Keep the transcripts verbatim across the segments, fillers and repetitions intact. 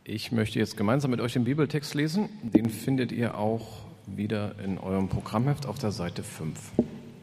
Ich möchte jetzt gemeinsam mit euch den Bibeltext lesen. Den findet ihr auch wieder in eurem Programmheft auf der Seite fünf.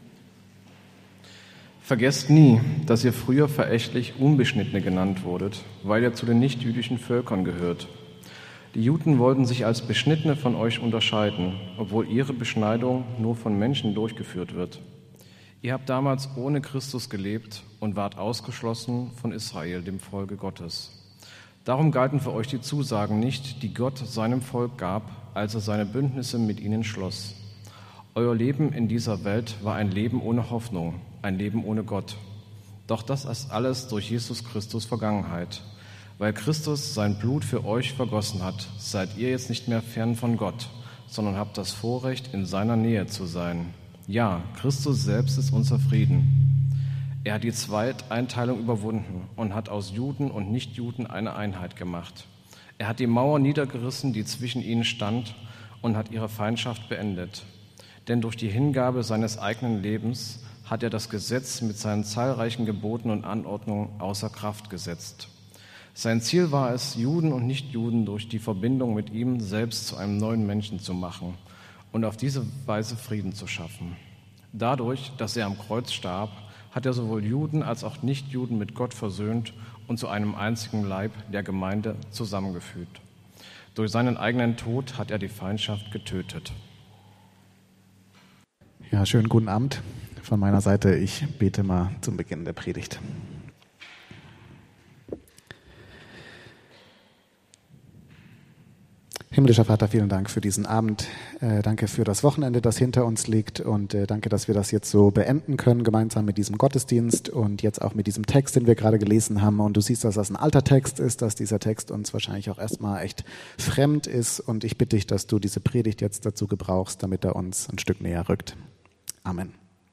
Vergesst nie, dass ihr früher verächtlich Unbeschnittene genannt wurdet, weil ihr zu den nichtjüdischen Völkern gehört. Die Juden wollten sich als Beschnittene von euch unterscheiden, obwohl ihre Beschneidung nur von Menschen durchgeführt wird. Ihr habt damals ohne Christus gelebt und wart ausgeschlossen von Israel, dem Volke Gottes. Darum galten für euch die Zusagen nicht, die Gott seinem Volk gab, als er seine Bündnisse mit ihnen schloss. Euer Leben in dieser Welt war ein Leben ohne Hoffnung, ein Leben ohne Gott. Doch das ist alles durch Jesus Christus Vergangenheit. Weil Christus sein Blut für euch vergossen hat, seid ihr jetzt nicht mehr fern von Gott, sondern habt das Vorrecht, in seiner Nähe zu sein. Ja, Christus selbst ist unser Frieden. Er hat die Zweiteinteilung überwunden und hat aus Juden und Nichtjuden eine Einheit gemacht. Er hat die Mauer niedergerissen, die zwischen ihnen stand, und hat ihre Feindschaft beendet. Denn durch die Hingabe seines eigenen Lebens hat er das Gesetz mit seinen zahlreichen Geboten und Anordnungen außer Kraft gesetzt. Sein Ziel war es, Juden und Nichtjuden durch die Verbindung mit ihm selbst zu einem neuen Menschen zu machen und auf diese Weise Frieden zu schaffen. Dadurch, dass er am Kreuz starb, hat er sowohl Juden als auch Nichtjuden mit Gott versöhnt und zu einem einzigen Leib der Gemeinde zusammengefügt. Durch seinen eigenen Tod hat er die Feindschaft getötet. Ja, schönen guten Abend von meiner Seite. Ich bete mal zum Beginn der Predigt. Himmlischer Vater, vielen Dank für diesen Abend. Äh, danke für das Wochenende, das hinter uns liegt. Und äh, danke, dass wir das jetzt so beenden können, gemeinsam mit diesem Gottesdienst und jetzt auch mit diesem Text, den wir gerade gelesen haben. Und du siehst, dass das ein alter Text ist, dass dieser Text uns wahrscheinlich auch erstmal echt fremd ist. Und ich bitte dich, dass du diese Predigt jetzt dazu gebrauchst, damit er uns ein Stück näher rückt. Amen.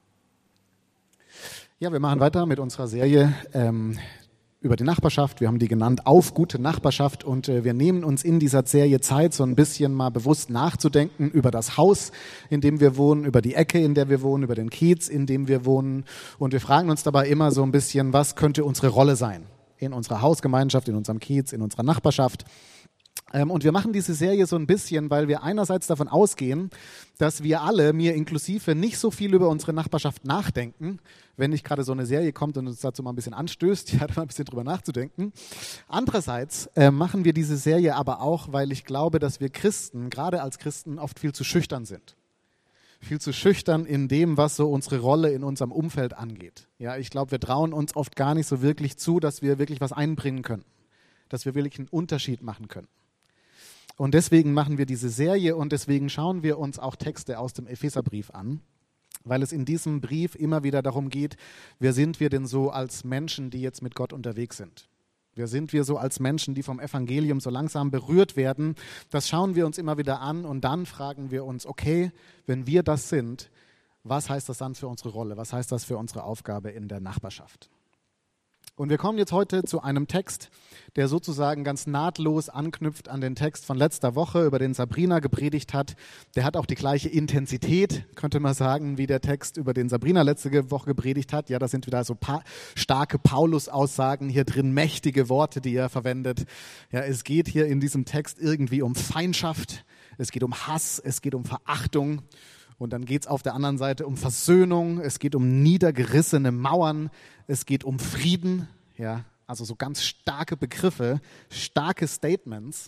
Ja, wir machen weiter mit unserer Serie ähm, über die Nachbarschaft. Wir haben die genannt Auf gute Nachbarschaft, und äh, wir nehmen uns in dieser Serie Zeit, so ein bisschen mal bewusst nachzudenken über das Haus, in dem wir wohnen, über die Ecke, in der wir wohnen, über den Kiez, in dem wir wohnen, und wir fragen uns dabei immer so ein bisschen, was könnte unsere Rolle sein in unserer Hausgemeinschaft, in unserem Kiez, in unserer Nachbarschaft. Ähm, und wir machen diese Serie so ein bisschen, weil wir einerseits davon ausgehen, dass wir alle, mir inklusive, nicht so viel über unsere Nachbarschaft nachdenken, wenn nicht gerade so eine Serie kommt und uns dazu mal ein bisschen anstößt, ja, dann mal ein bisschen drüber nachzudenken. Andererseits äh, machen wir diese Serie aber auch, weil ich glaube, dass wir Christen, gerade als Christen, oft viel zu schüchtern sind. Viel zu schüchtern in dem, was so unsere Rolle in unserem Umfeld angeht. Ja, ich glaube, wir trauen uns oft gar nicht so wirklich zu, dass wir wirklich was einbringen können, dass wir wirklich einen Unterschied machen können. Und deswegen machen wir diese Serie, und deswegen schauen wir uns auch Texte aus dem Epheserbrief an, weil es in diesem Brief immer wieder darum geht, wer sind wir denn so als Menschen, die jetzt mit Gott unterwegs sind? Wer sind wir so als Menschen, die vom Evangelium so langsam berührt werden? Das schauen wir uns immer wieder an, und dann fragen wir uns, okay, wenn wir das sind, was heißt das dann für unsere Rolle? Was heißt das für unsere Aufgabe in der Nachbarschaft? Und wir kommen jetzt heute zu einem Text, der sozusagen ganz nahtlos anknüpft an den Text von letzter Woche, über den Sabrina gepredigt hat. Der hat auch die gleiche Intensität, könnte man sagen, wie der Text, über den Sabrina letzte Woche gepredigt hat. Ja, da sind wieder so pa- starke Paulus-Aussagen hier drin, mächtige Worte, die er verwendet. Ja, es geht hier in diesem Text irgendwie um Feindschaft, es geht um Hass, es geht um Verachtung. Und dann geht es auf der anderen Seite um Versöhnung, es geht um niedergerissene Mauern, es geht um Frieden, ja, also so ganz starke Begriffe, starke Statements.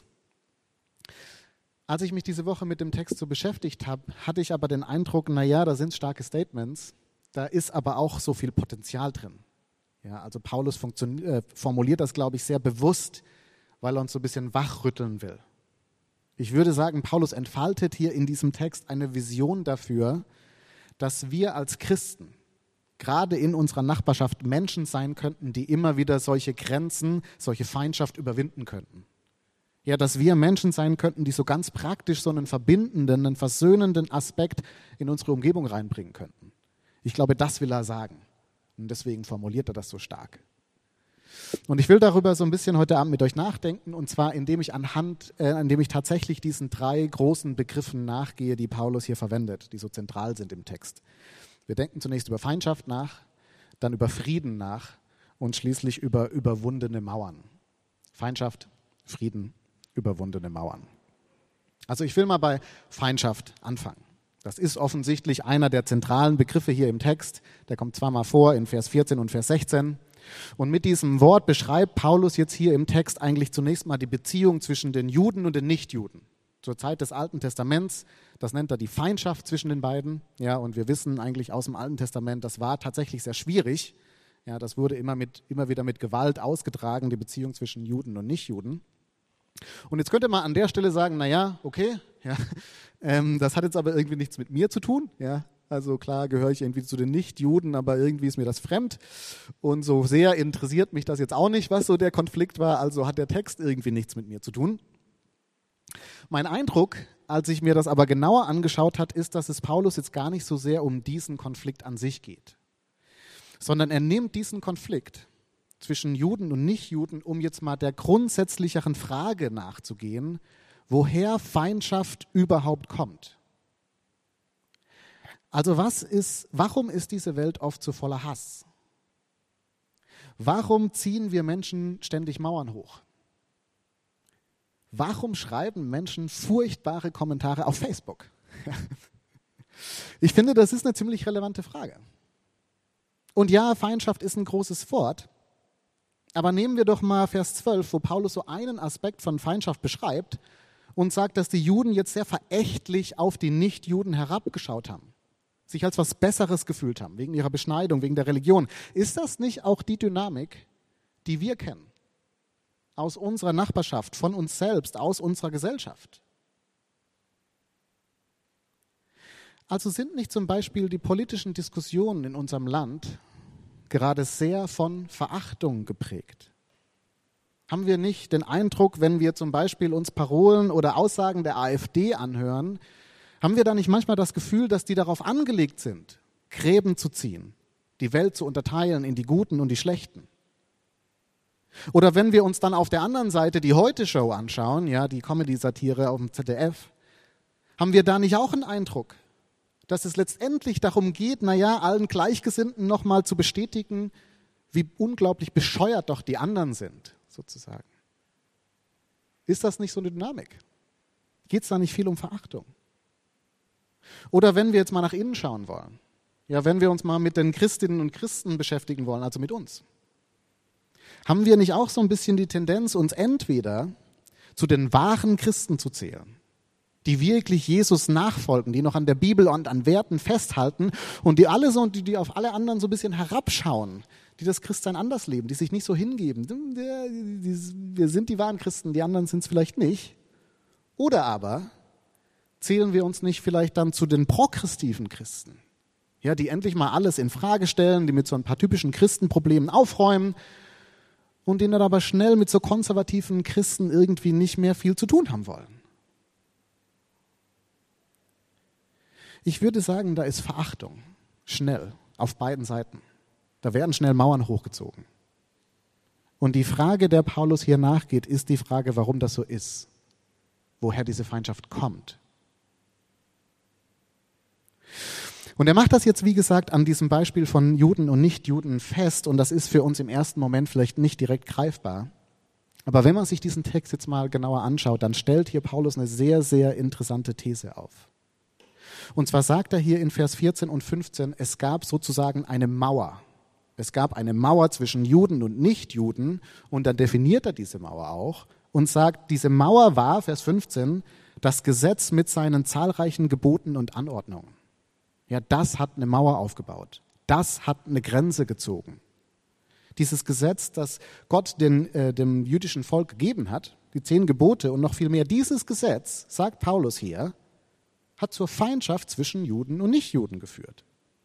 Als ich mich diese Woche mit dem Text so beschäftigt habe, hatte ich aber den Eindruck, naja, da sind starke Statements, da ist aber auch so viel Potenzial drin. Ja, also Paulus funktioniert, äh, formuliert das, glaube ich, sehr bewusst, weil er uns so ein bisschen wachrütteln will. Ich würde sagen, Paulus entfaltet hier in diesem Text eine Vision dafür, dass wir als Christen gerade in unserer Nachbarschaft Menschen sein könnten, die immer wieder solche Grenzen, solche Feindschaft überwinden könnten. Ja, dass wir Menschen sein könnten, die so ganz praktisch so einen verbindenden, einen versöhnenden Aspekt in unsere Umgebung reinbringen könnten. Ich glaube, das will er sagen. Und deswegen formuliert er das so stark. Und ich will darüber so ein bisschen heute Abend mit euch nachdenken, und zwar indem ich anhand, äh, indem ich tatsächlich diesen drei großen Begriffen nachgehe, die Paulus hier verwendet, die so zentral sind im Text. Wir denken zunächst über Feindschaft nach, dann über Frieden nach und schließlich über überwundene Mauern. Feindschaft, Frieden, überwundene Mauern. Also ich will mal bei Feindschaft anfangen. Das ist offensichtlich einer der zentralen Begriffe hier im Text. Der kommt zweimal vor in Vers vierzehn und Vers sechzehn. Und mit diesem Wort beschreibt Paulus jetzt hier im Text eigentlich zunächst mal die Beziehung zwischen den Juden und den Nichtjuden. Zur Zeit des Alten Testaments, das nennt er die Feindschaft zwischen den beiden. Ja, und wir wissen eigentlich aus dem Alten Testament, das war tatsächlich sehr schwierig. Ja, das wurde immer, mit, immer wieder mit Gewalt ausgetragen, die Beziehung zwischen Juden und Nichtjuden. Und jetzt könnte man an der Stelle sagen, naja, okay, ja, ähm, das hat jetzt aber irgendwie nichts mit mir zu tun. Ja, also klar gehöre ich irgendwie zu den Nichtjuden, aber irgendwie ist mir das fremd. Und so sehr interessiert mich das jetzt auch nicht, was so der Konflikt war. Also hat der Text irgendwie nichts mit mir zu tun. Mein Eindruck, als ich mir das aber genauer angeschaut habe, ist, dass es Paulus jetzt gar nicht so sehr um diesen Konflikt an sich geht, sondern er nimmt diesen Konflikt zwischen Juden und Nichtjuden, um jetzt mal der grundsätzlicheren Frage nachzugehen, woher Feindschaft überhaupt kommt. Also was ist, warum ist diese Welt oft so voller Hass? Warum ziehen wir Menschen ständig Mauern hoch? Warum schreiben Menschen furchtbare Kommentare auf Facebook? Ich finde, das ist eine ziemlich relevante Frage. Und ja, Feindschaft ist ein großes Wort, aber nehmen wir doch mal Vers zwölf, wo Paulus so einen Aspekt von Feindschaft beschreibt und sagt, dass die Juden jetzt sehr verächtlich auf die Nichtjuden herabgeschaut haben, sich als was Besseres gefühlt haben, wegen ihrer Beschneidung, wegen der Religion. Ist das nicht auch die Dynamik, die wir kennen? Aus unserer Nachbarschaft, von uns selbst, aus unserer Gesellschaft? Also sind nicht zum Beispiel die politischen Diskussionen in unserem Land gerade sehr von Verachtung geprägt? Haben wir nicht den Eindruck, wenn wir zum Beispiel uns Parolen oder Aussagen der AfD anhören, haben wir da nicht manchmal das Gefühl, dass die darauf angelegt sind, Gräben zu ziehen, die Welt zu unterteilen in die Guten und die Schlechten? Oder wenn wir uns dann auf der anderen Seite die Heute-Show anschauen, ja, die Comedy-Satire auf dem Z D F, haben wir da nicht auch einen Eindruck, dass es letztendlich darum geht, naja, allen Gleichgesinnten nochmal zu bestätigen, wie unglaublich bescheuert doch die anderen sind, sozusagen? Ist das nicht so eine Dynamik? Geht es da nicht viel um Verachtung? Oder wenn wir jetzt mal nach innen schauen wollen, ja, wenn wir uns mal mit den Christinnen und Christen beschäftigen wollen, also mit uns, haben wir nicht auch so ein bisschen die Tendenz, uns entweder zu den wahren Christen zu zählen, die wirklich Jesus nachfolgen, die noch an der Bibel und an Werten festhalten und die alle so, die, die auf alle anderen so ein bisschen herabschauen, die das Christsein anders leben, die sich nicht so hingeben. Wir sind die wahren Christen, die anderen sind es vielleicht nicht. Oder aber zählen wir uns nicht vielleicht dann zu den progressiven Christen, ja, die endlich mal alles in Frage stellen, die mit so ein paar typischen Christenproblemen aufräumen und die dann aber schnell mit so konservativen Christen irgendwie nicht mehr viel zu tun haben wollen. Ich würde sagen, da ist Verachtung schnell auf beiden Seiten. Da werden schnell Mauern hochgezogen. Und die Frage, der Paulus hier nachgeht, ist die Frage, warum das so ist, woher diese Feindschaft kommt. Und er macht das jetzt, wie gesagt, an diesem Beispiel von Juden und Nichtjuden fest. Und das ist für uns im ersten Moment vielleicht nicht direkt greifbar. Aber wenn man sich diesen Text jetzt mal genauer anschaut, dann stellt hier Paulus eine sehr, sehr interessante These auf. Und zwar sagt er hier in Vers vierzehn und fünfzehn, es gab sozusagen eine Mauer. Es gab eine Mauer zwischen Juden und Nichtjuden. Und dann definiert er diese Mauer auch und sagt, diese Mauer war, Vers fünfzehn, das Gesetz mit seinen zahlreichen Geboten und Anordnungen. Ja, das hat eine Mauer aufgebaut. Das hat eine Grenze gezogen. Dieses Gesetz, das Gott den, äh, dem jüdischen Volk gegeben hat, die zehn Gebote und noch viel mehr, dieses Gesetz, sagt Paulus hier, hat zur Feindschaft zwischen Juden und Nichtjuden geführt.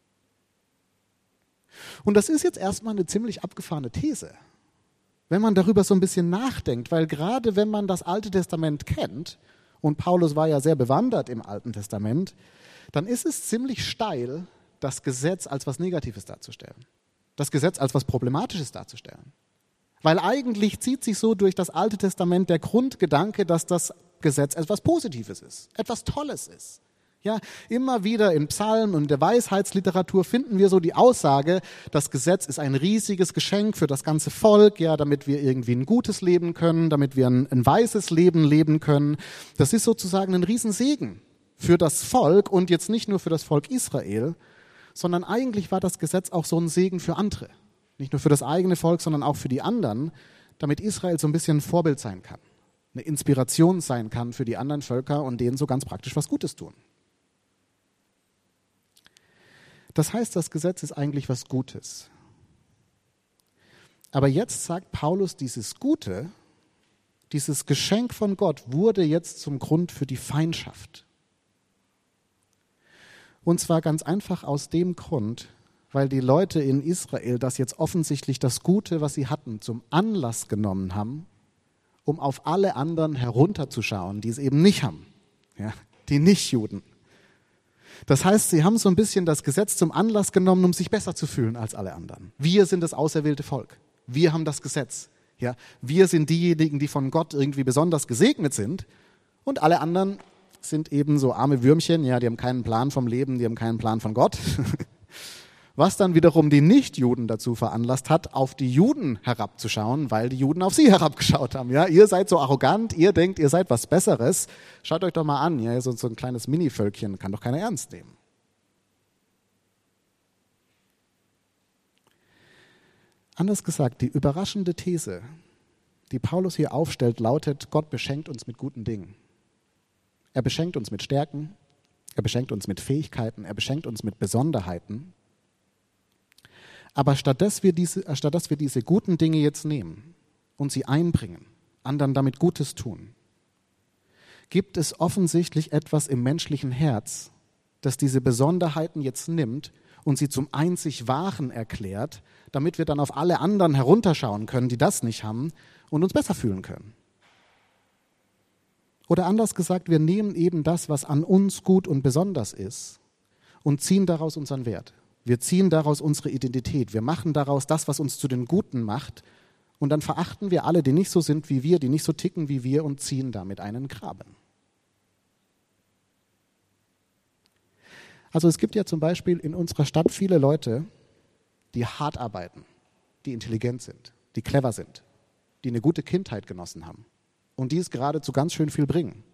Und das ist jetzt erstmal eine ziemlich abgefahrene These, wenn man darüber so ein bisschen nachdenkt, weil gerade wenn man das Alte Testament kennt, und Paulus war ja sehr bewandert im Alten Testament, dann ist es ziemlich steil, das Gesetz als was Negatives darzustellen, das Gesetz als was Problematisches darzustellen. Weil eigentlich zieht sich so durch das Alte Testament der Grundgedanke, dass das Gesetz etwas Positives ist, etwas Tolles ist. Ja, immer wieder in Psalmen und der Weisheitsliteratur finden wir so die Aussage, das Gesetz ist ein riesiges Geschenk für das ganze Volk, ja, damit wir irgendwie ein gutes Leben können, damit wir ein, ein weises Leben leben können. Das ist sozusagen ein Riesensegen für das Volk und jetzt nicht nur für das Volk Israel, sondern eigentlich war das Gesetz auch so ein Segen für andere. Nicht nur für das eigene Volk, sondern auch für die anderen, damit Israel so ein bisschen ein Vorbild sein kann, eine Inspiration sein kann für die anderen Völker und denen so ganz praktisch was Gutes tun. Das heißt, das Gesetz ist eigentlich was Gutes. Aber jetzt sagt Paulus, dieses Gute, dieses Geschenk von Gott wurde jetzt zum Grund für die Feindschaft. Und zwar ganz einfach aus dem Grund, weil die Leute in Israel das jetzt offensichtlich das Gute, was sie hatten, zum Anlass genommen haben, um auf alle anderen herunterzuschauen, die es eben nicht haben, ja, die Nichtjuden. Das heißt, sie haben so ein bisschen das Gesetz zum Anlass genommen, um sich besser zu fühlen als alle anderen. Wir sind das auserwählte Volk. Wir haben das Gesetz. Ja, wir sind diejenigen, die von Gott irgendwie besonders gesegnet sind. Und alle anderen sind eben so arme Würmchen. Ja, die haben keinen Plan vom Leben, die haben keinen Plan von Gott. Was dann wiederum die Nichtjuden dazu veranlasst hat, auf die Juden herabzuschauen, weil die Juden auf sie herabgeschaut haben. Ja, ihr seid so arrogant, ihr denkt, ihr seid was Besseres. Schaut euch doch mal an, ja, so, so ein kleines Mini-Völkchen kann doch keiner ernst nehmen. Anders gesagt, die überraschende These, die Paulus hier aufstellt, lautet, Gott beschenkt uns mit guten Dingen. Er beschenkt uns mit Stärken, er beschenkt uns mit Fähigkeiten, er beschenkt uns mit Besonderheiten. Aber statt dass wir diese, statt dass wir diese guten Dinge jetzt nehmen und sie einbringen, anderen damit Gutes tun, gibt es offensichtlich etwas im menschlichen Herz, das diese Besonderheiten jetzt nimmt und sie zum einzig Wahren erklärt, damit wir dann auf alle anderen herunterschauen können, die das nicht haben und uns besser fühlen können. Oder anders gesagt, wir nehmen eben das, was an uns gut und besonders ist und ziehen daraus unseren Wert. Wir ziehen daraus unsere Identität. Wir machen daraus das, was uns zu den Guten macht. Und dann verachten wir alle, die nicht so sind wie wir, die nicht so ticken wie wir und ziehen damit einen Graben. Also es gibt ja zum Beispiel in unserer Stadt viele Leute, die hart arbeiten, die intelligent sind, die clever sind, die eine gute Kindheit genossen haben und die es geradezu ganz schön viel bringen.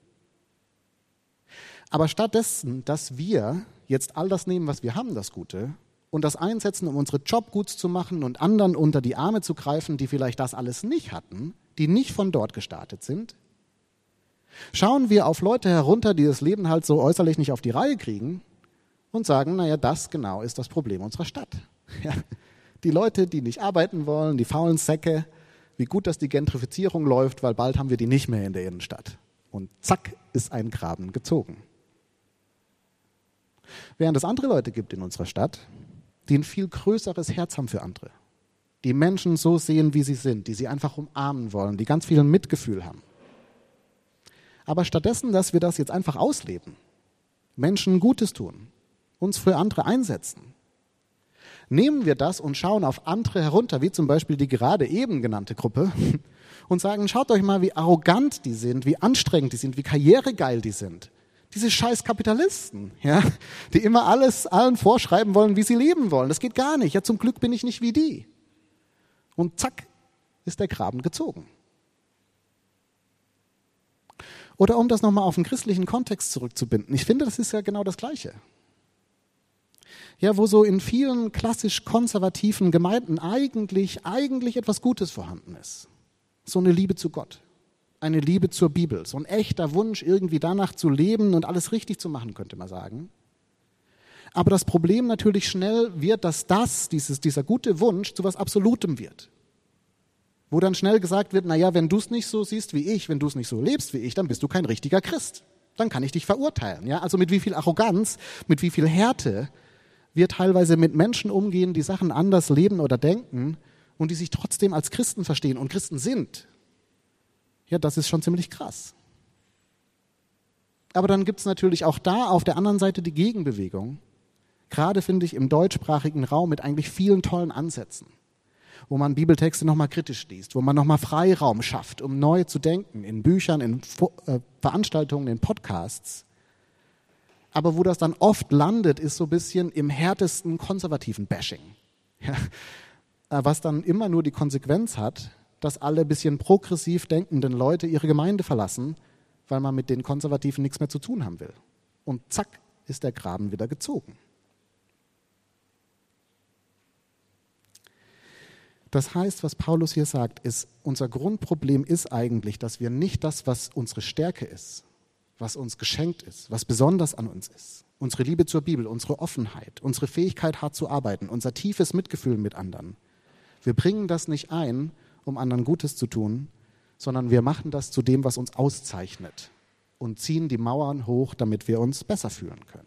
Aber stattdessen, dass wir jetzt all das nehmen, was wir haben, das Gute, und das einsetzen, um unsere Job gut zu machen und anderen unter die Arme zu greifen, die vielleicht das alles nicht hatten, die nicht von dort gestartet sind, schauen wir auf Leute herunter, die das Leben halt so äußerlich nicht auf die Reihe kriegen und sagen, naja, das genau ist das Problem unserer Stadt. Ja, die Leute, die nicht arbeiten wollen, die faulen Säcke, wie gut, dass die Gentrifizierung läuft, weil bald haben wir die nicht mehr in der Innenstadt. Und zack, ist ein Graben gezogen. Während es andere Leute gibt in unserer Stadt, die ein viel größeres Herz haben für andere, die Menschen so sehen, wie sie sind, die sie einfach umarmen wollen, die ganz viel Mitgefühl haben. Aber stattdessen, dass wir das jetzt einfach ausleben, Menschen Gutes tun, uns für andere einsetzen, nehmen wir das und schauen auf andere herunter, wie zum Beispiel die gerade eben genannte Gruppe, und sagen, schaut euch mal, wie arrogant die sind, wie anstrengend die sind, wie karrieregeil die sind. Diese scheiß Kapitalisten, ja, die immer alles allen vorschreiben wollen, wie sie leben wollen. Das geht gar nicht. Ja, zum Glück bin ich nicht wie die. Und zack, ist der Graben gezogen. Oder um das nochmal auf den christlichen Kontext zurückzubinden. Ich finde, das ist ja genau das Gleiche. Ja, wo so in vielen klassisch konservativen Gemeinden eigentlich, eigentlich etwas Gutes vorhanden ist. So eine Liebe zu Gott. Eine Liebe zur Bibel, so ein echter Wunsch, irgendwie danach zu leben und alles richtig zu machen, könnte man sagen. Aber das Problem natürlich schnell wird, dass das, dieses, dieser gute Wunsch zu was Absolutem wird. Wo dann schnell gesagt wird, naja, wenn du es nicht so siehst wie ich, wenn du es nicht so lebst wie ich, dann bist du kein richtiger Christ. Dann kann ich dich verurteilen. Ja? Also mit wie viel Arroganz, mit wie viel Härte wir teilweise mit Menschen umgehen, die Sachen anders leben oder denken und die sich trotzdem als Christen verstehen und Christen sind. Ja, das ist schon ziemlich krass. Aber dann gibt es natürlich auch da auf der anderen Seite die Gegenbewegung. Gerade finde ich im deutschsprachigen Raum mit eigentlich vielen tollen Ansätzen, wo man Bibeltexte nochmal kritisch liest, wo man nochmal Freiraum schafft, um neu zu denken, in Büchern, in Veranstaltungen, in Podcasts. Aber wo das dann oft landet, ist so ein bisschen im härtesten konservativen Bashing. Ja, was dann immer nur die Konsequenz hat, dass alle ein bisschen progressiv denkenden Leute ihre Gemeinde verlassen, weil man mit den Konservativen nichts mehr zu tun haben will. Und zack, ist der Graben wieder gezogen. Das heißt, was Paulus hier sagt, ist, unser Grundproblem ist eigentlich, dass wir nicht das, was unsere Stärke ist, was uns geschenkt ist, was besonders an uns ist, unsere Liebe zur Bibel, unsere Offenheit, unsere Fähigkeit, hart zu arbeiten, unser tiefes Mitgefühl mit anderen, wir bringen das nicht ein, um anderen Gutes zu tun, sondern wir machen das zu dem, was uns auszeichnet und ziehen die Mauern hoch, damit wir uns besser fühlen können.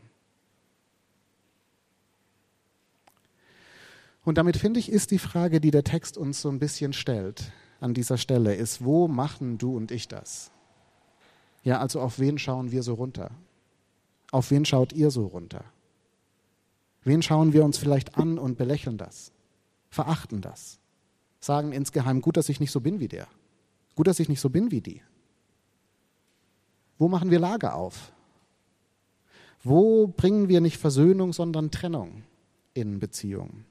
Und damit, finde ich, ist die Frage, die der Text uns so ein bisschen stellt, an dieser Stelle, ist, wo machen du und ich das? Ja, also auf wen schauen wir so runter? Auf wen schaut ihr so runter? Wen schauen wir uns vielleicht an und belächeln das? Verachten das? Sagen insgeheim, gut, dass ich nicht so bin wie der. Gut, dass ich nicht so bin wie die. Wo machen wir Lager auf? Wo bringen wir nicht Versöhnung, sondern Trennung in Beziehungen?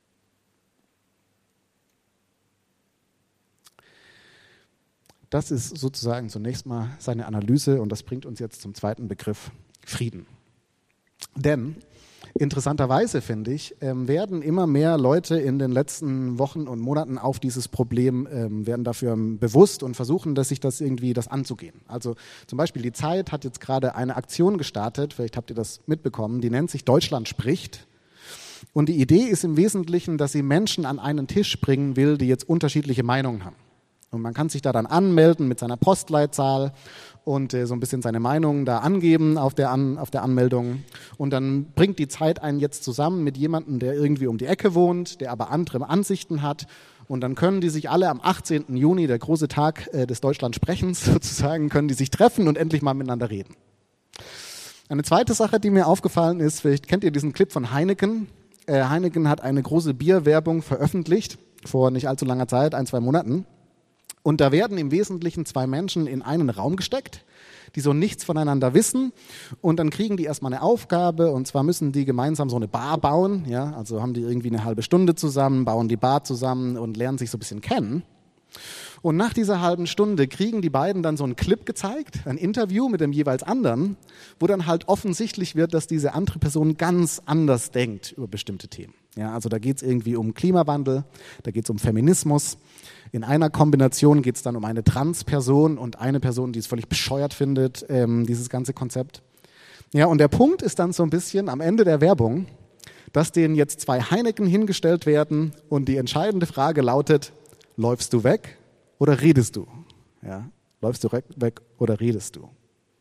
Das ist sozusagen zunächst mal seine Analyse und das bringt uns jetzt zum zweiten Begriff, Frieden. Denn interessanterweise, finde ich, werden immer mehr Leute in den letzten Wochen und Monaten auf dieses Problem, werden dafür bewusst und versuchen, dass sich das irgendwie das anzugehen. Also zum Beispiel die Zeit hat jetzt gerade eine Aktion gestartet, vielleicht habt ihr das mitbekommen, die nennt sich Deutschland spricht. Und die Idee ist im Wesentlichen, dass sie Menschen an einen Tisch bringen will, die jetzt unterschiedliche Meinungen haben. Und man kann sich da dann anmelden mit seiner Postleitzahl und äh, so ein bisschen seine Meinung da angeben auf der, An- auf der Anmeldung. Und dann bringt die Zeit einen jetzt zusammen mit jemandem, der irgendwie um die Ecke wohnt, der aber andere Ansichten hat. Und dann können die sich alle am achtzehnten Juni, der große Tag äh, des Deutschlandsprechens sozusagen, können die sich treffen und endlich mal miteinander reden. Eine zweite Sache, die mir aufgefallen ist, vielleicht kennt ihr diesen Clip von Heineken. Äh, Heineken hat eine große Bierwerbung veröffentlicht, vor nicht allzu langer Zeit, ein, zwei Monaten. Und da werden im Wesentlichen zwei Menschen in einen Raum gesteckt, die so nichts voneinander wissen. Und dann kriegen die erstmal eine Aufgabe, und zwar müssen die gemeinsam so eine Bar bauen. Ja, also haben die irgendwie eine halbe Stunde zusammen, bauen die Bar zusammen und lernen sich so ein bisschen kennen. Und nach dieser halben Stunde kriegen die beiden dann so einen Clip gezeigt, ein Interview mit dem jeweils anderen, wo dann halt offensichtlich wird, dass diese andere Person ganz anders denkt über bestimmte Themen. Ja, also da geht es irgendwie um Klimawandel, da geht es um Feminismus. In einer Kombination geht es dann um eine Transperson und eine Person, die es völlig bescheuert findet, ähm, dieses ganze Konzept. Ja, und der Punkt ist dann so ein bisschen am Ende der Werbung, dass denen jetzt zwei Heineken hingestellt werden und die entscheidende Frage lautet, läufst du weg oder redest du? Ja, läufst du weg oder redest du?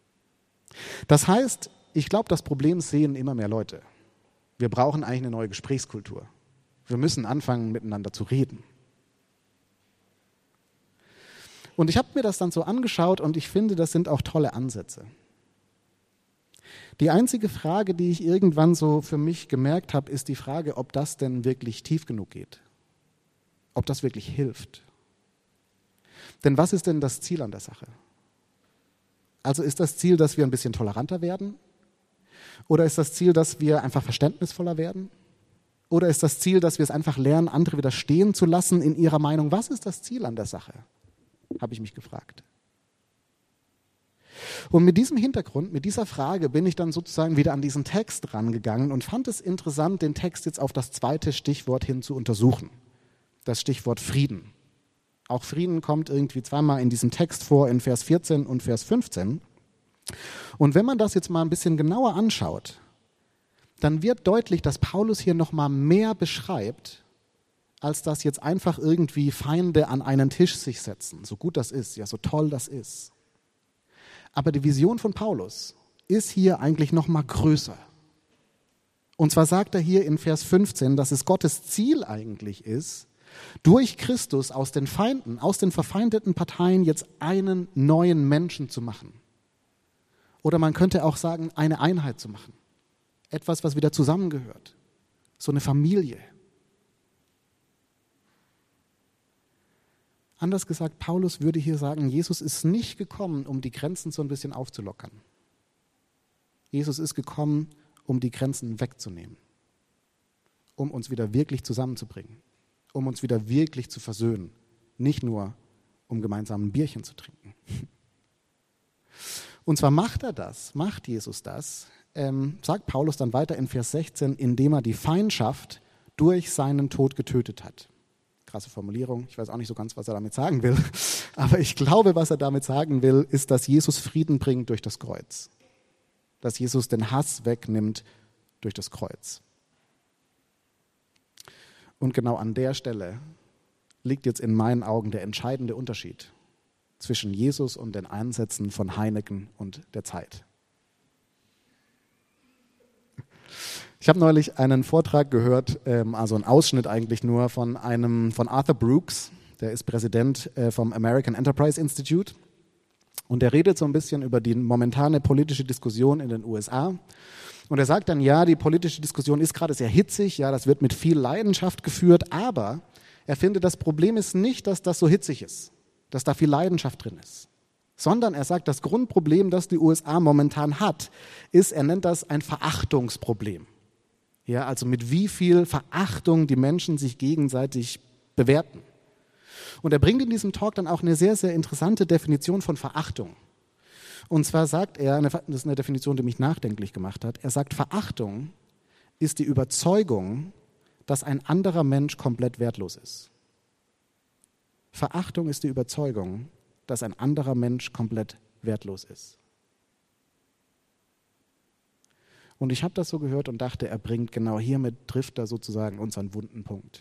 Das heißt, ich glaube, das Problem sehen immer mehr Leute. Wir brauchen eigentlich eine neue Gesprächskultur. Wir müssen anfangen, miteinander zu reden. Und ich habe mir das dann so angeschaut und ich finde, das sind auch tolle Ansätze. Die einzige Frage, die ich irgendwann so für mich gemerkt habe, ist die Frage, ob das denn wirklich tief genug geht. Ob das wirklich hilft. Denn was ist denn das Ziel an der Sache? Also ist das Ziel, dass wir ein bisschen toleranter werden? Oder ist das Ziel, dass wir einfach verständnisvoller werden? Oder ist das Ziel, dass wir es einfach lernen, andere wieder stehen zu lassen in ihrer Meinung? Was ist das Ziel an der Sache? Habe ich mich gefragt. Und mit diesem Hintergrund, mit dieser Frage bin ich dann sozusagen wieder an diesen Text rangegangen und fand es interessant, den Text jetzt auf das zweite Stichwort hin zu untersuchen. Das Stichwort Frieden. Auch Frieden kommt irgendwie zweimal in diesem Text vor, in Vers vierzehn und Vers fünfzehn. Und wenn man das jetzt mal ein bisschen genauer anschaut, dann wird deutlich, dass Paulus hier nochmal mehr beschreibt, als dass jetzt einfach irgendwie Feinde an einen Tisch sich setzen. So gut das ist, ja, so toll das ist. Aber die Vision von Paulus ist hier eigentlich noch mal größer. Und zwar sagt er hier in Vers fünfzehn, dass es Gottes Ziel eigentlich ist, durch Christus aus den Feinden, aus den verfeindeten Parteien jetzt einen neuen Menschen zu machen. Oder man könnte auch sagen, eine Einheit zu machen. Etwas, was wieder zusammengehört. So eine Familie. Anders gesagt, Paulus würde hier sagen, Jesus ist nicht gekommen, um die Grenzen so ein bisschen aufzulockern. Jesus ist gekommen, um die Grenzen wegzunehmen, um uns wieder wirklich zusammenzubringen, um uns wieder wirklich zu versöhnen, nicht nur um gemeinsam ein Bierchen zu trinken. Und zwar macht er das, macht Jesus das, ähm, sagt Paulus dann weiter in Vers sechzehn, indem er die Feindschaft durch seinen Tod getötet hat. Krasse Formulierung, ich weiß auch nicht so ganz, was er damit sagen will, aber ich glaube, was er damit sagen will, ist, dass Jesus Frieden bringt durch das Kreuz. Dass Jesus den Hass wegnimmt durch das Kreuz. Und genau an der Stelle liegt jetzt in meinen Augen der entscheidende Unterschied zwischen Jesus und den Einsätzen von Heineken und der Zeit. Ich habe neulich einen Vortrag gehört, also einen Ausschnitt eigentlich nur von einem von Arthur Brooks, der ist Präsident vom American Enterprise Institute und der redet so ein bisschen über die momentane politische Diskussion in den U S A. Und er sagt dann, ja, die politische Diskussion ist gerade sehr hitzig, ja, das wird mit viel Leidenschaft geführt, aber er findet, das Problem ist nicht, dass das so hitzig ist, dass da viel Leidenschaft drin ist, sondern er sagt, das Grundproblem, das die U S A momentan hat, ist, er nennt das ein Verachtungsproblem. Ja, also mit wie viel Verachtung die Menschen sich gegenseitig bewerten. Und er bringt in diesem Talk dann auch eine sehr, sehr interessante Definition von Verachtung. Und zwar sagt er, das ist eine Definition, die mich nachdenklich gemacht hat, er sagt, Verachtung ist die Überzeugung, dass ein anderer Mensch komplett wertlos ist. Verachtung ist die Überzeugung, dass ein anderer Mensch komplett wertlos ist. Und ich habe das so gehört und dachte, er bringt genau hiermit, trifft er sozusagen unseren wunden Punkt.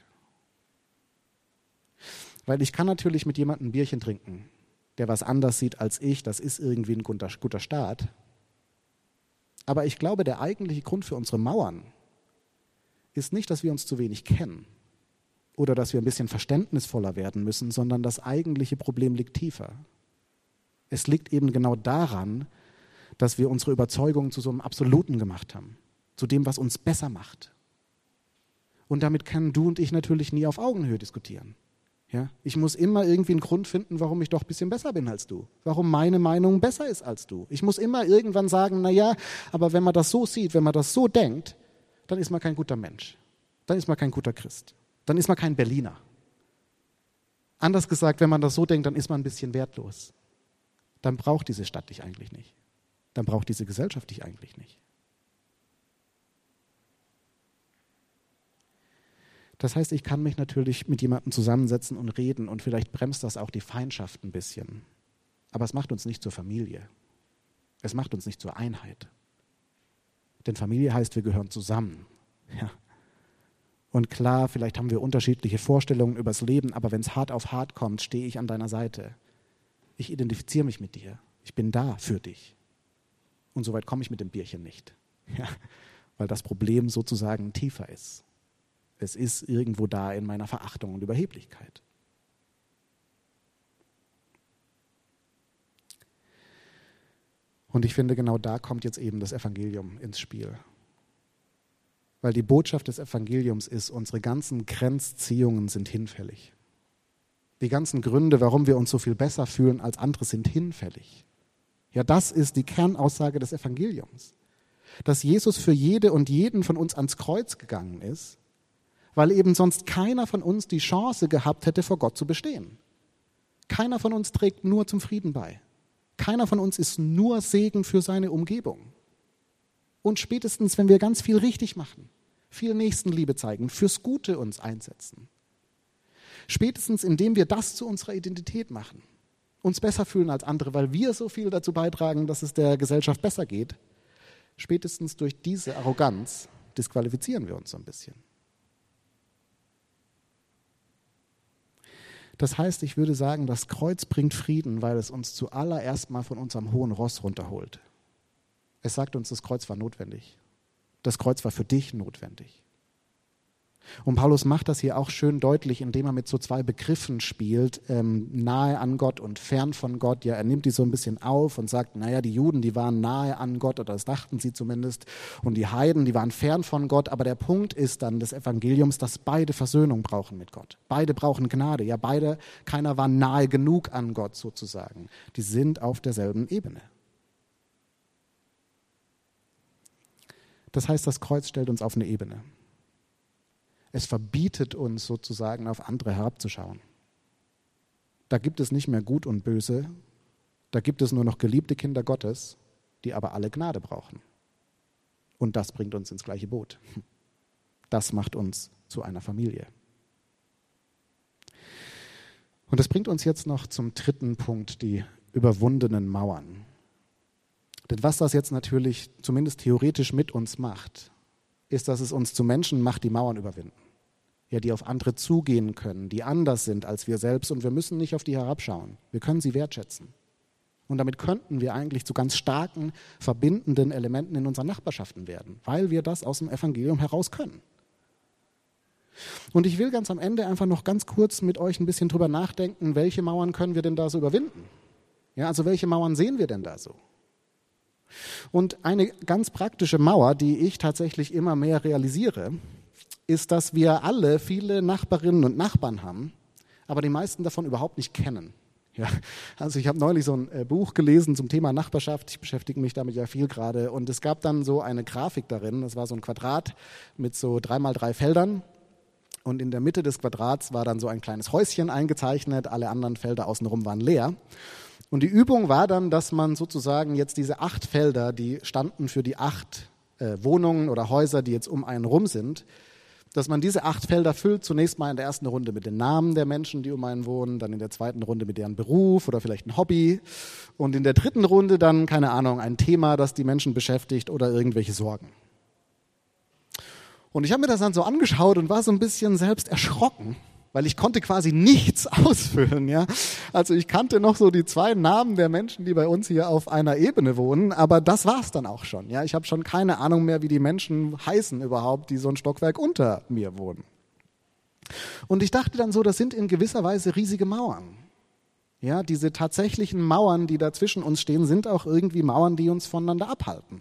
Weil ich kann natürlich mit jemandem ein Bierchen trinken, der was anders sieht als ich, das ist irgendwie ein guter, guter Start. Aber ich glaube, der eigentliche Grund für unsere Mauern ist nicht, dass wir uns zu wenig kennen oder dass wir ein bisschen verständnisvoller werden müssen, sondern das eigentliche Problem liegt tiefer. Es liegt eben genau daran, dass wir unsere Überzeugungen zu so einem Absoluten gemacht haben, zu dem, was uns besser macht. Und damit können du und ich natürlich nie auf Augenhöhe diskutieren. Ja? Ich muss immer irgendwie einen Grund finden, warum ich doch ein bisschen besser bin als du, warum meine Meinung besser ist als du. Ich muss immer irgendwann sagen, naja, aber wenn man das so sieht, wenn man das so denkt, dann ist man kein guter Mensch, dann ist man kein guter Christ, dann ist man kein Berliner. Anders gesagt, wenn man das so denkt, dann ist man ein bisschen wertlos. Dann braucht diese Stadt dich eigentlich nicht. Dann braucht diese Gesellschaft dich eigentlich nicht. Das heißt, ich kann mich natürlich mit jemandem zusammensetzen und reden und vielleicht bremst das auch die Feindschaft ein bisschen. Aber es macht uns nicht zur Familie. Es macht uns nicht zur Einheit. Denn Familie heißt, wir gehören zusammen. Ja. Und klar, vielleicht haben wir unterschiedliche Vorstellungen über das Leben, aber wenn es hart auf hart kommt, stehe ich an deiner Seite. Ich identifiziere mich mit dir. Ich bin da für dich. Und so weit komme ich mit dem Bierchen nicht, ja, weil das Problem sozusagen tiefer ist. Es ist irgendwo da in meiner Verachtung und Überheblichkeit. Und ich finde, genau da kommt jetzt eben das Evangelium ins Spiel. Weil die Botschaft des Evangeliums ist, unsere ganzen Grenzziehungen sind hinfällig. Die ganzen Gründe, warum wir uns so viel besser fühlen als andere, sind hinfällig. Ja, das ist die Kernaussage des Evangeliums. Dass Jesus für jede und jeden von uns ans Kreuz gegangen ist, weil eben sonst keiner von uns die Chance gehabt hätte, vor Gott zu bestehen. Keiner von uns trägt nur zum Frieden bei. Keiner von uns ist nur Segen für seine Umgebung. Und spätestens, wenn wir ganz viel richtig machen, viel Nächstenliebe zeigen, fürs Gute uns einsetzen, spätestens, indem wir das zu unserer Identität machen, uns besser fühlen als andere, weil wir so viel dazu beitragen, dass es der Gesellschaft besser geht, spätestens durch diese Arroganz disqualifizieren wir uns so ein bisschen. Das heißt, ich würde sagen, das Kreuz bringt Frieden, weil es uns zuallererst mal von unserem hohen Ross runterholt. Es sagt uns, das Kreuz war notwendig. Das Kreuz war für dich notwendig. Und Paulus macht das hier auch schön deutlich, indem er mit so zwei Begriffen spielt, ähm, nahe an Gott und fern von Gott. Ja, er nimmt die so ein bisschen auf und sagt, naja, die Juden, die waren nahe an Gott, oder das dachten sie zumindest, und die Heiden, die waren fern von Gott. Aber der Punkt ist dann des Evangeliums, dass beide Versöhnung brauchen mit Gott. Beide brauchen Gnade. Ja, beide, keiner war nahe genug an Gott sozusagen. Die sind auf derselben Ebene. Das heißt, das Kreuz stellt uns auf eine Ebene. Es verbietet uns sozusagen, auf andere herabzuschauen. Da gibt es nicht mehr Gut und Böse, da gibt es nur noch geliebte Kinder Gottes, die aber alle Gnade brauchen. Und das bringt uns ins gleiche Boot. Das macht uns zu einer Familie. Und das bringt uns jetzt noch zum dritten Punkt, die überwundenen Mauern. Denn was das jetzt natürlich zumindest theoretisch mit uns macht, ist, dass es uns zu Menschen macht, die Mauern überwinden. Ja, die auf andere zugehen können, die anders sind als wir selbst und wir müssen nicht auf die herabschauen. Wir können sie wertschätzen. Und damit könnten wir eigentlich zu ganz starken, verbindenden Elementen in unseren Nachbarschaften werden, weil wir das aus dem Evangelium heraus können. Und ich will ganz am Ende einfach noch ganz kurz mit euch ein bisschen drüber nachdenken, welche Mauern können wir denn da so überwinden? Ja, also welche Mauern sehen wir denn da so? Und eine ganz praktische Mauer, die ich tatsächlich immer mehr realisiere, ist, dass wir alle viele Nachbarinnen und Nachbarn haben, aber die meisten davon überhaupt nicht kennen. Ja, also ich habe neulich so ein äh, Buch gelesen zum Thema Nachbarschaft. Ich beschäftige mich damit ja viel gerade. Und es gab dann so eine Grafik darin. Das war so ein Quadrat mit so drei mal drei Feldern. Und in der Mitte des Quadrats war dann so ein kleines Häuschen eingezeichnet. Alle anderen Felder außenrum waren leer. Und die Übung war dann, dass man sozusagen jetzt diese acht Felder, die standen für die acht äh, Wohnungen oder Häuser, die jetzt um einen rum sind, dass man diese acht Felder füllt, zunächst mal in der ersten Runde mit den Namen der Menschen, die um einen wohnen, dann in der zweiten Runde mit deren Beruf oder vielleicht ein Hobby und in der dritten Runde dann, keine Ahnung, ein Thema, das die Menschen beschäftigt oder irgendwelche Sorgen. Und ich habe mir das dann so angeschaut und war so ein bisschen selbst erschrocken, weil ich konnte quasi nichts ausfüllen. Ja? Also ich kannte noch so die zwei Namen der Menschen, die bei uns hier auf einer Ebene wohnen, aber das war's dann auch schon. Ja? Ich habe schon keine Ahnung mehr, wie die Menschen heißen überhaupt, die so ein Stockwerk unter mir wohnen. Und ich dachte dann so, das sind in gewisser Weise riesige Mauern. Ja, diese tatsächlichen Mauern, die da zwischen uns stehen, sind auch irgendwie Mauern, die uns voneinander abhalten.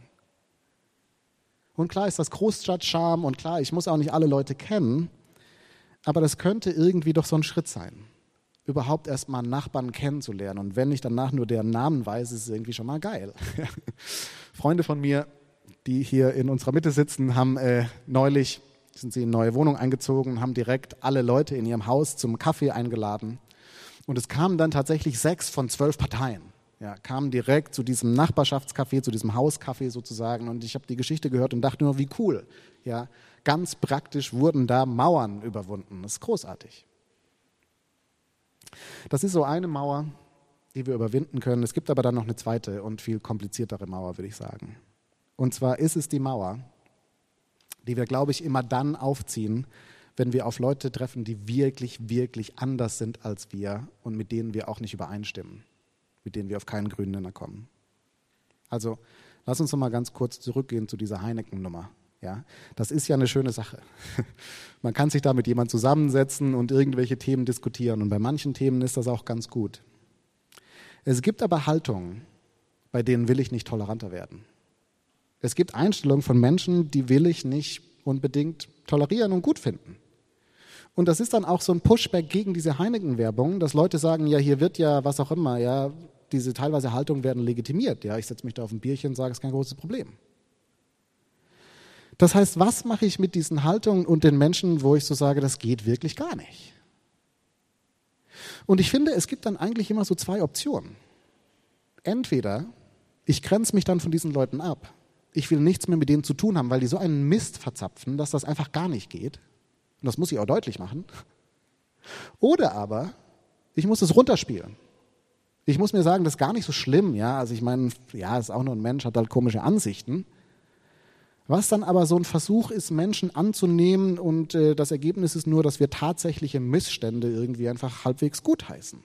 Und klar ist das Großstadtcharme und klar, ich muss auch nicht alle Leute kennen, aber das könnte irgendwie doch so ein Schritt sein, überhaupt erst mal einen Nachbarn kennenzulernen. Und wenn ich danach nur deren Namen weiß, ist es irgendwie schon mal geil. Freunde von mir, die hier in unserer Mitte sitzen, haben äh, neulich, sind sie in eine neue Wohnung eingezogen, haben direkt alle Leute in ihrem Haus zum Kaffee eingeladen. Und es kamen dann tatsächlich sechs von zwölf Parteien. Ja, kamen direkt zu diesem Nachbarschaftscafé, zu diesem Hauskaffee sozusagen. Und ich habe die Geschichte gehört und dachte nur, wie cool. Ja, ganz praktisch wurden da Mauern überwunden. Das ist großartig. Das ist so eine Mauer, die wir überwinden können. Es gibt aber dann noch eine zweite und viel kompliziertere Mauer, würde ich sagen. Und zwar ist es die Mauer, die wir, glaube ich, immer dann aufziehen, wenn wir auf Leute treffen, die wirklich, wirklich anders sind als wir und mit denen wir auch nicht übereinstimmen, mit denen wir auf keinen grünen Nenner kommen. Also lass uns noch mal ganz kurz zurückgehen zu dieser Heineken-Nummer. Ja, das ist ja eine schöne Sache. Man kann sich da mit jemandem zusammensetzen und irgendwelche Themen diskutieren. Und bei manchen Themen ist das auch ganz gut. Es gibt aber Haltungen, bei denen will ich nicht toleranter werden. Es gibt Einstellungen von Menschen, die will ich nicht unbedingt tolerieren und gut finden. Und das ist dann auch so ein Pushback gegen diese Heineken-Werbung, dass Leute sagen, ja, hier wird ja was auch immer, ja, diese teilweise Haltungen werden legitimiert. Ja, ich setze mich da auf ein Bierchen und sage, es ist kein großes Problem. Das heißt, was mache ich mit diesen Haltungen und den Menschen, wo ich so sage, das geht wirklich gar nicht? Und ich finde, es gibt dann eigentlich immer so zwei Optionen. Entweder ich grenze mich dann von diesen Leuten ab. Ich will nichts mehr mit denen zu tun haben, weil die so einen Mist verzapfen, dass das einfach gar nicht geht. Und das muss ich auch deutlich machen. Oder aber ich muss es runterspielen. Ich muss mir sagen, das ist gar nicht so schlimm. Ja, also ich meine, ja, ist auch nur ein Mensch, hat halt komische Ansichten. Was dann aber so ein Versuch ist, Menschen anzunehmen und äh, das Ergebnis ist nur, dass wir tatsächliche Missstände irgendwie einfach halbwegs gutheißen.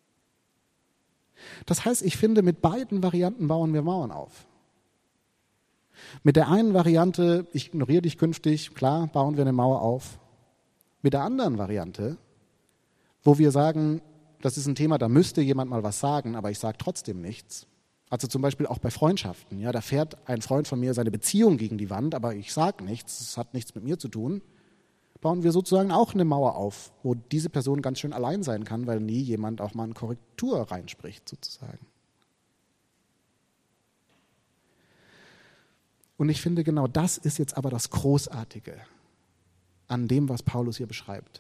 Das heißt, ich finde, mit beiden Varianten bauen wir Mauern auf. Mit der einen Variante, ich ignoriere dich künftig, klar, bauen wir eine Mauer auf. Mit der anderen Variante, wo wir sagen, das ist ein Thema, da müsste jemand mal was sagen, aber ich sage trotzdem nichts. Also zum Beispiel auch bei Freundschaften. Ja, da fährt ein Freund von mir seine Beziehung gegen die Wand, aber ich sage nichts, es hat nichts mit mir zu tun. Bauen wir sozusagen auch eine Mauer auf, wo diese Person ganz schön allein sein kann, weil nie jemand auch mal eine Korrektur reinspricht sozusagen. Und ich finde, genau das ist jetzt aber das Großartige an dem, was Paulus hier beschreibt.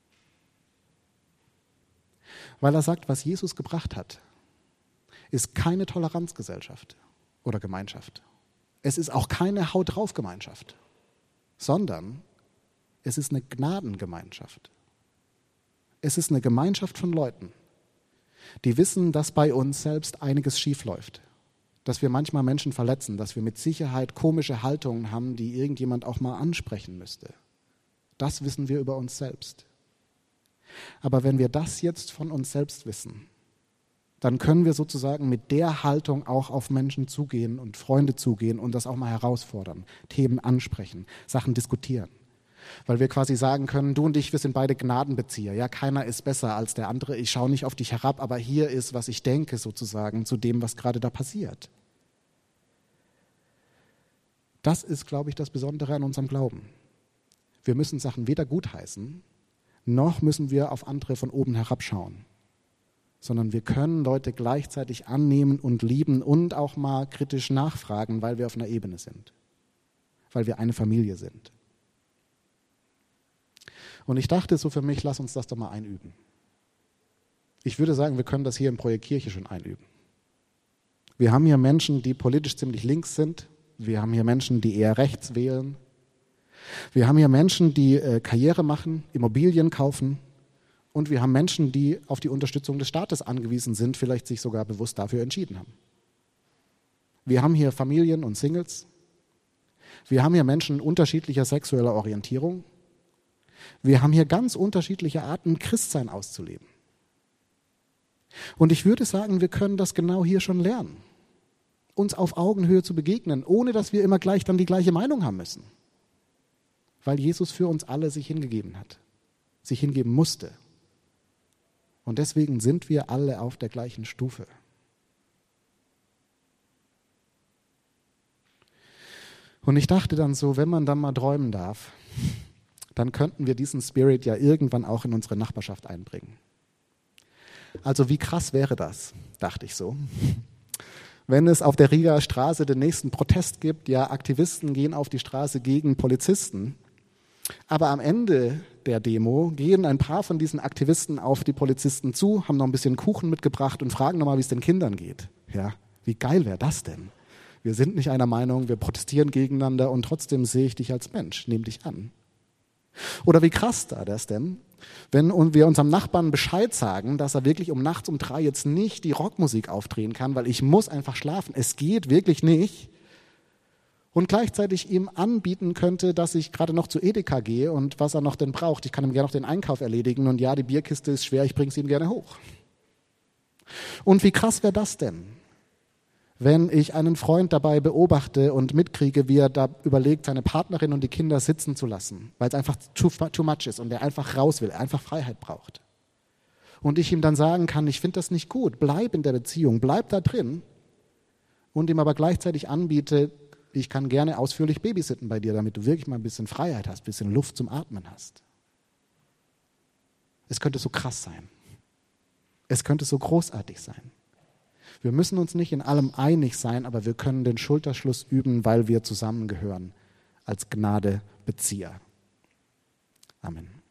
Weil er sagt, was Jesus gebracht hat, ist keine Toleranzgesellschaft oder Gemeinschaft. Es ist auch keine Haut-drauf-Gemeinschaft, sondern es ist eine Gnadengemeinschaft. Es ist eine Gemeinschaft von Leuten, die wissen, dass bei uns selbst einiges schief läuft, dass wir manchmal Menschen verletzen, dass wir mit Sicherheit komische Haltungen haben, die irgendjemand auch mal ansprechen müsste. Das wissen wir über uns selbst. Aber wenn wir das jetzt von uns selbst wissen, dann können wir sozusagen mit der Haltung auch auf Menschen zugehen und Freunde zugehen und das auch mal herausfordern, Themen ansprechen, Sachen diskutieren. Weil wir quasi sagen können, du und ich, wir sind beide Gnadenbezieher. Ja, keiner ist besser als der andere. Ich schaue nicht auf dich herab, aber hier ist, was ich denke sozusagen zu dem, was gerade da passiert. Das ist, glaube ich, das Besondere an unserem Glauben. Wir müssen Sachen weder gutheißen, noch müssen wir auf andere von oben herabschauen, sondern wir können Leute gleichzeitig annehmen und lieben und auch mal kritisch nachfragen, weil wir auf einer Ebene sind, weil wir eine Familie sind. Und ich dachte so für mich, lass uns das doch mal einüben. Ich würde sagen, wir können das hier im Projekt Kirche schon einüben. Wir haben hier Menschen, die politisch ziemlich links sind. Wir haben hier Menschen, die eher rechts wählen. Wir haben hier Menschen, die äh, Karriere machen, Immobilien kaufen. Und wir haben Menschen, die auf die Unterstützung des Staates angewiesen sind, vielleicht sich sogar bewusst dafür entschieden haben. Wir haben hier Familien und Singles. Wir haben hier Menschen unterschiedlicher sexueller Orientierung. Wir haben hier ganz unterschiedliche Arten, Christsein auszuleben. Und ich würde sagen, wir können das genau hier schon lernen, uns auf Augenhöhe zu begegnen, ohne dass wir immer gleich dann die gleiche Meinung haben müssen. Weil Jesus für uns alle sich hingegeben hat, sich hingeben musste. Und deswegen sind wir alle auf der gleichen Stufe. Und ich dachte dann so, wenn man dann mal träumen darf, dann könnten wir diesen Spirit ja irgendwann auch in unsere Nachbarschaft einbringen. Also wie krass wäre das, dachte ich so. Wenn es auf der Rigaer Straße den nächsten Protest gibt, ja, Aktivisten gehen auf die Straße gegen Polizisten, aber am Ende der Demo gehen ein paar von diesen Aktivisten auf die Polizisten zu, haben noch ein bisschen Kuchen mitgebracht und fragen nochmal, wie es den Kindern geht. Ja, wie geil wäre das denn? Wir sind nicht einer Meinung, wir protestieren gegeneinander und trotzdem sehe ich dich als Mensch, nehme dich an. Oder wie krass da das denn, wenn wir unserem Nachbarn Bescheid sagen, dass er wirklich um nachts um drei jetzt nicht die Rockmusik aufdrehen kann, weil ich muss einfach schlafen, es geht wirklich nicht, und gleichzeitig ihm anbieten könnte, dass ich gerade noch zu Edeka gehe und was er noch denn braucht, ich kann ihm gerne noch den Einkauf erledigen und ja, die Bierkiste ist schwer, ich bringe es ihm gerne hoch. Und wie krass wäre das denn, wenn ich einen Freund dabei beobachte und mitkriege, wie er da überlegt, seine Partnerin und die Kinder sitzen zu lassen, weil es einfach too, too much ist und er einfach raus will, er einfach Freiheit braucht. Und ich ihm dann sagen kann, ich finde das nicht gut, bleib in der Beziehung, bleib da drin, und ihm aber gleichzeitig anbiete, ich kann gerne ausführlich babysitten bei dir, damit du wirklich mal ein bisschen Freiheit hast, ein bisschen Luft zum Atmen hast. Es könnte so krass sein. Es könnte so großartig sein. Wir müssen uns nicht in allem einig sein, aber wir können den Schulterschluss üben, weil wir zusammengehören als Gnadebezieher. Amen.